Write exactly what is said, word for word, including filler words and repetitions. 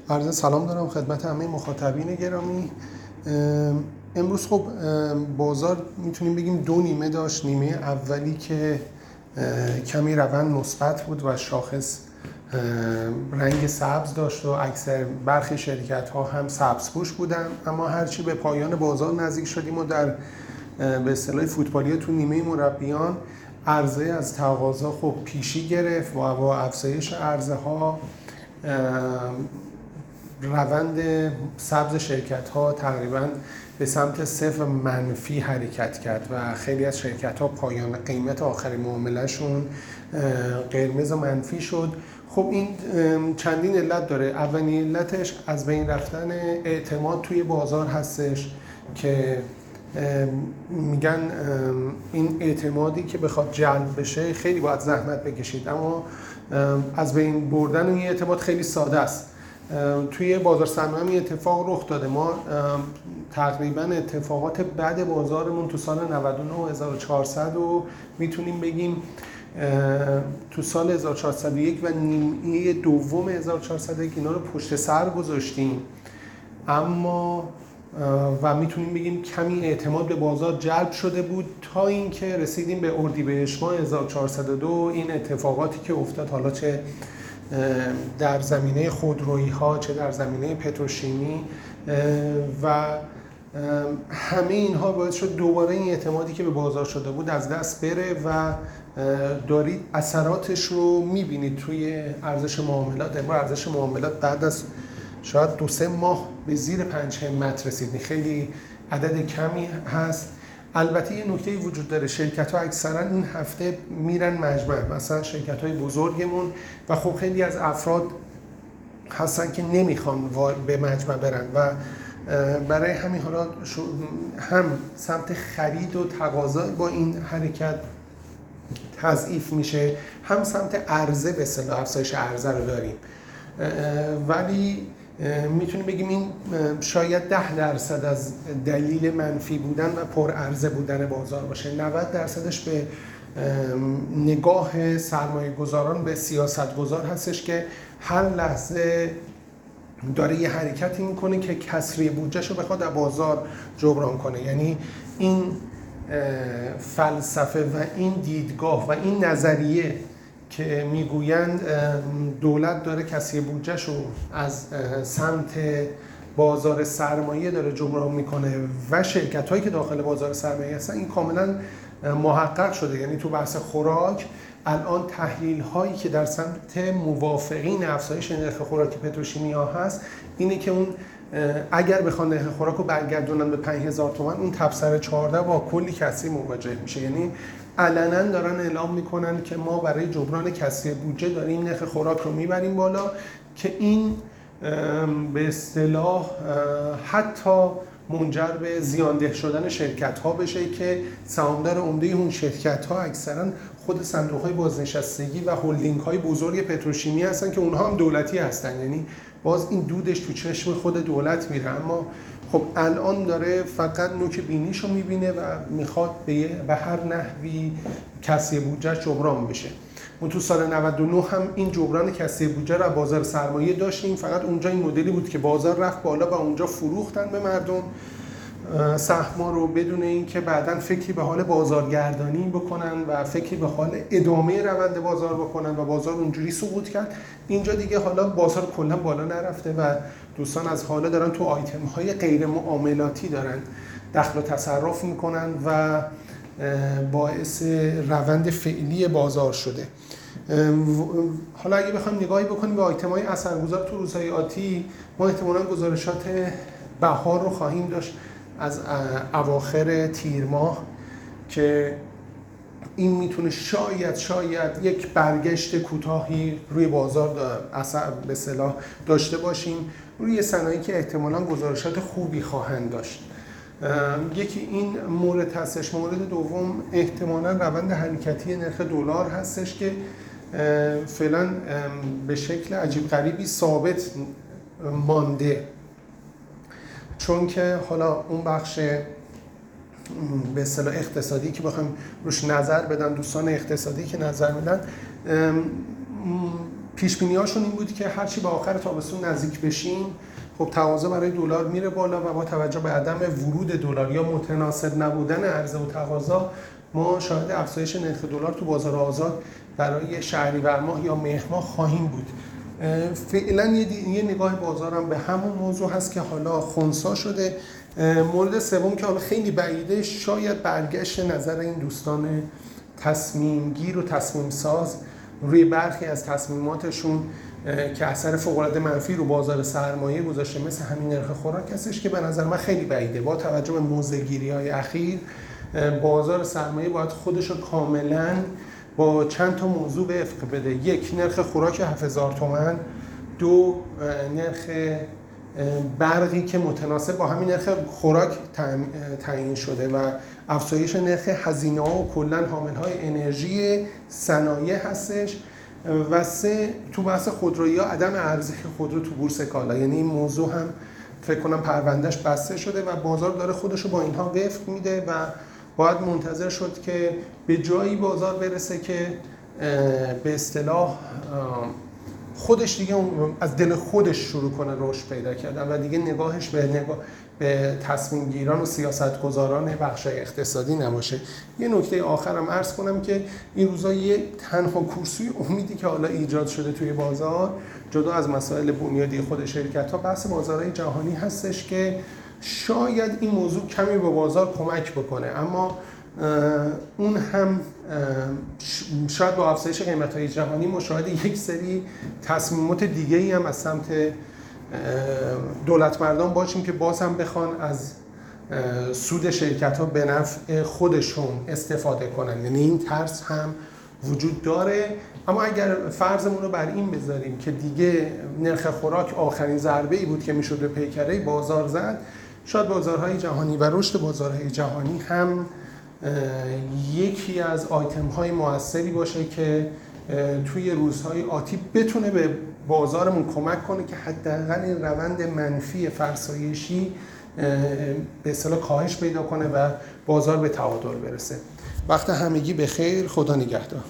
عرض سلام دارم خدمت همه مخاطبین گرامی. امروز خب بازار میتونیم بگیم دو نیمه داشت. نیمه اولی که کمی روند مثبت بود و شاخص رنگ سبز داشت و اکثر برخی شرکت ها هم سبزپوش بودن، اما هرچی به پایان بازار نزدیک شدیم و در به اصطلاح فوتبالی تو نیمه مربیان عرضه از تقاضا خب پیشی گرفت و با افزایش عرضه ها روند سبز شرکت ها تقریبا به سمت صفر منفی حرکت کرد و خیلی از شرکت ها پایان قیمت آخر معامله شون قرمز و منفی شد. خب این چندین علت داره. اولین علتش از بین رفتن اعتماد توی بازار هستش که میگن این اعتمادی که بخواد جلب بشه خیلی باید زحمت بکشید، اما از بین بردن این اعتماد خیلی ساده است. توی بازار سرمایه این اتفاق رخ داده. ما تقریبا اتفاقات بعد بازارمون تو سال نود و نه و هزار و چهارصد و میتونیم بگیم تو سال هزار و چهارصد و یک و نیمه دوم هزار و چهارصد و یک اینا رو پشت سر گذاشتیم، اما و میتونیم بگیم کمی اعتماد به بازار جلب شده بود تا اینکه رسیدیم به اردیبهشت ماه هزار و چهارصد و دو. این اتفاقاتی که افتاد، حالا چه در زمینه خودرویی ها چه در زمینه پتروشیمی و همه اینها باعث شد دوباره این اعتمادی که به بازار شده بود از دست بره و دارید اثراتش رو میبینید توی ارزش معاملات. امروز ارزش معاملات بعد از شاید دو سه ماه به زیر پنج همت رسید. خیلی عدد کمی هست. البته یه نکته وجود داره، شرکت ها اکثرا این هفته میرن مجمع، مثلا شرکت های بزرگمون، و خب خیلی از افراد هستن که نمیخوان به مجمع برن و برای همین حالا هم سمت خرید و تقاضا با این حرکت تضعیف میشه، هم سمت عرضه به اصطلاح افزایش عرضه رو داریم. ولی میتونیم بگیم این شاید ده درصد از دلیل منفی بودن و پر عرضه بودن بازار باشه. نود درصدش به نگاه سرمایه گذاران به سیاست گذار هستش که هر لحظه داره یه حرکتی میکنه که کسری بودجهش رو بخواد در بازار جبران کنه. یعنی این فلسفه و این دیدگاه و این نظریه که میگویند دولت داره کسری بودجهش رو از سمت بازار سرمایه داره جبران میکنه و شرکت هایی که داخل بازار سرمایه هستن، این کاملا محقق شده. یعنی تو بحث خوراک الان تحلیل هایی که در سمت موافقین افزایش نرخ خوراک پتروشیمی ها هست اینه که اون اگر بخوان نرخ خوراک رو برگردونن به پنج هزار تومان، اون تبصره چهارده با کلی کسری مواجه میشه. یعنی علنا دارن اعلام میکنن که ما برای جبران کسری بودجه داریم نرخ خوراک رو میبریم بالا، که این به اصطلاح حتی منجر به زیانده شدن شرکت ها بشه که سهامدار عمده اون شرکت ها اکثرا خود صندوق های بازنشستگی و هلدینگ های بزرگ پتروشیمی هستن که اونها هم دولتی هستن. یعنی باز این دودش تو چشم خود دولت میره، اما خب الان داره فقط نوک بینیشو میبینه و میخواد به, به هر نحوی کسری بودجه جبران بشه. ما تو سال نود و نه هم این جبران کسری بودجه رو بازار سرمایه داشتیم، فقط اونجا این مدلی بود که بازار رفت بالا و اونجا فروختن به مردم سهم‌ها رو بدون اینکه بعداً فکری به حال بازارگردانی بکنن و فکری به حال ادامه روند بازار بکنن و بازار اونجوری سقوط کرد. اینجا دیگه حالا بازار کلا بالا نرفته و دوستان از حالا دارن تو آیتم‌های غیر معاملاتی دارن دخل و تصرف میکنن و باعث روند فعلی بازار شده. حالا اگه بخوایم نگاهی بکنیم به آیتم‌های اثرگذار تو روزهای آتی، ما احتمالاً گزارشات بهار رو خواهیم داشت از اواخر تیر ماه که این میتونه شاید شاید یک برگشت کوتاهی روی بازار اثر به اصطلاح داشته باشیم روی صنایعی که احتمالاً گزارشات خوبی خواهند داشت. یکی این مورد هستش. مورد دوم احتمالاً روند حرکتی نرخ دلار هستش که فعلا به شکل عجیب غریبی ثابت مانده، چون که حالا اون بخش به اصطلاح اقتصادی که بخوایم روش نظر بدن، دوستان اقتصادی که نظر میدن، پیش بینی هاشون این بود که هرچی به آخر تابستون نزدیک بشیم خب تقاضا برای دلار میره بالا و با توجه به عدم ورود دلار یا متناسب نبودن عرضه و تقاضا ما شاهد افزایش نرخ دلار تو بازار آزاد برای شهریور ماه یا مهر ماه خواهیم بود. فعلا یه, یه نگاه بازارم به همون موضوع هست که حالا خنثی شده. مورد سوم که حالا خیلی بعیده، شاید برگشت نظر این دوستان تصمیم گیر و تصمیم ساز روی برخی از تصمیماتشون که اثر فوق‌العاده منفی رو بازار سرمایه گذاشته، مثل همین نرخ خوراک هستش که به نظر من خیلی بعیده. با توجه به موضع‌گیری‌های اخیر بازار سرمایه باید خودش رو کاملاً با چند تا موضوع وفق بده. یک، نرخ خوراک هفت هزار تومان. دو، نرخ برقی که متناسب با همین نرخ خوراک تعیین شده و افزایش نرخ هزینه‌ها و کلاً حامل‌های انرژی صنایع هستش. و سه، تو بحث خودرویی‌ها عدم ارزش خودرو تو بورس کالا، یعنی این موضوع هم فکر کنم پروندهش بسته شده و بازار داره خودش رو با اینها وفق میده و باید منتظر شد که به جایی بازار برسه که به اصطلاح خودش دیگه از دل خودش شروع کنه رشد پیدا کردن و دیگه نگاهش به نگاه به تصمیم گیران و سیاستگزاران بخشای اقتصادی نباشه. یه نکته آخرم عرض کنم که این روزا یه تنها کورسوی امیدی که حالا ایجاد شده توی بازار، جدا از مسائل بنیادی خود شرکت‌ها، بحث بازارهای جهانی هستش که شاید این موضوع کمی به بازار کمک بکنه، اما اون هم شاید با افزایش قیمت‌های جهانی مشاهده یک سری تصمیمات دیگه‌ای هم از سمت دولت مردان باشیم که باز هم بخوان از سود شرکت‌ها به نفع خودشون استفاده کنن. یعنی این ترس هم وجود داره. اما اگر فرضمون رو بر این بذاریم که دیگه نرخ خوراک آخرین ضربه‌ای بود که میشد به پیکره بازار زد، شاید بازارهای جهانی و رشد بازارهای جهانی هم یکی از آیتم‌های موثری باشه که توی روزهای آتی بتونه به بازارمون کمک کنه که حداقل این روند منفی فرسایشی به اصطلاح کاهش پیدا کنه و بازار به تعادل برسه. وقت همگی بخیر، خدا نگهدار.